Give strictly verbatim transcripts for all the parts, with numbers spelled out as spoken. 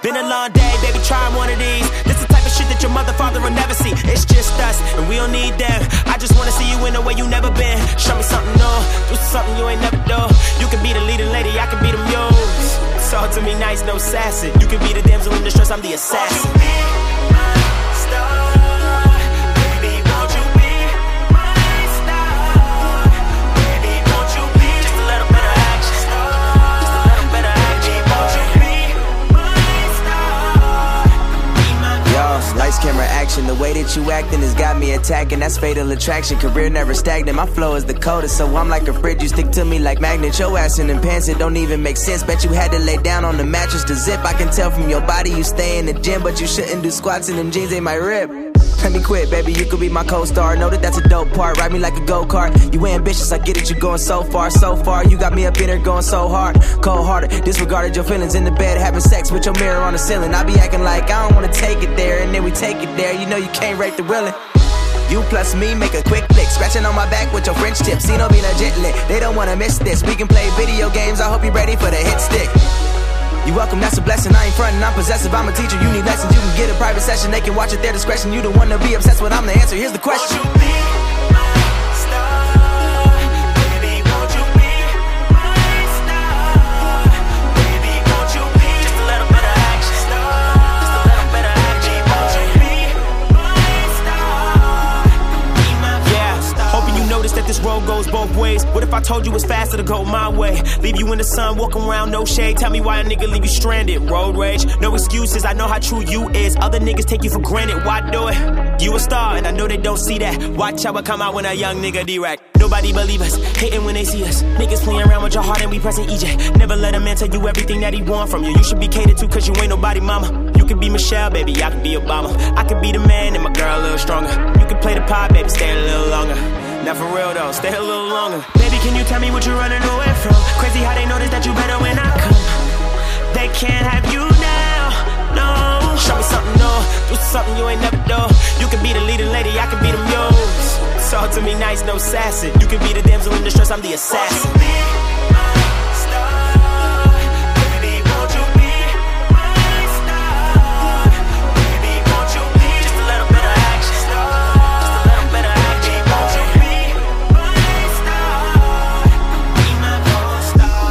Been a long day, baby, try one of these. This the type of shit that your mother, father will never see. It's just us, and we don't need them. I just wanna see you in a way you never been. Show me something new, do something you ain't never do. You can be the leading lady, I can be the muse. Talk to me nice, no sassy. You can be the damsel in distress, I'm the assassin. Won't you be my star? Lights, camera, action. The way that you acting has got me attacking. That's fatal attraction. Career never stagnant. My flow is the coldest, so I'm like a fridge. You stick to me like magnet. Your ass in them pants, it don't even make sense. Bet you had to lay down on the mattress to zip. I can tell from your body you stay in the gym, but you shouldn't do squats in them jeans. They might rip. Let me quit, baby, you could be my co-star. Know that that's a dope part, ride me like a go-kart. You ambitious, I get it, you going so far, so far. You got me up in here going so hard, cold-hearted. Disregarded your feelings in the bed, having sex with your mirror on the ceiling. I be acting like I don't wanna take it there, and then we take it there. You know you can't rate the willing. You plus me make a quick flick, scratching on my back with your French tips. See, no be legit lit, they don't wanna miss this. We can play video games, I hope you're ready for the hit stick. You welcome, that's a blessing, I ain't frontin', I'm possessive. I'm a teacher, you need lessons, you can get a private session. They can watch at their discretion, you the one to be obsessed with, I'm the answer, here's the question. Won't you be my star? Baby, won't you be my star? Baby, won't you be just a little bit of action? Star, just a little bit of action. Won't you be my star? Be my yeah, star. Hoping you notice that this road goes both ways. What if I told you it's faster to go my way? Leave you in the sun, walking around, no shade. Tell me why a nigga leave you stranded. Road rage, no excuses, I know how true you is. Other niggas take you for granted, why do it? You a star, and I know they don't see that. Watch how I come out when a young nigga D-rack. Nobody believe us, hating when they see us. Niggas playing around with your heart and we pressing E J. Never let a man tell you everything that he want from you. You should be catered to cause you ain't nobody mama. You could be Michelle, baby, I could be Obama. I could be the man and my girl a little stronger. You could play the pop, baby, stay a little longer. Not for real though, stay a little longer. Baby, can you tell me what you're running away from? Crazy how they notice that you better when I come. They can't have you now, no. Show me something new, do something you ain't never do. You can be the leading lady, I can be the muse. Talk to me nice, no sassy. You can be the damsel in distress, I'm the assassin. Won't you be my star? Baby, won't you be my star? Baby, won't you be just a little bit of action? Star, just a little bit of action. Won't you be my star? Be my co-star.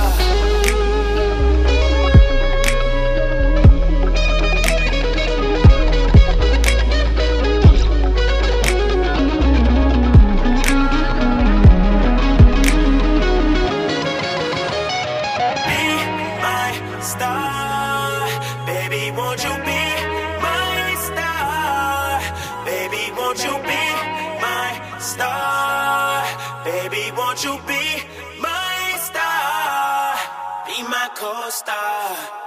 Star, baby, won't you be my star? Baby, won't you be my star? Baby, won't you be my star? Be my co-star.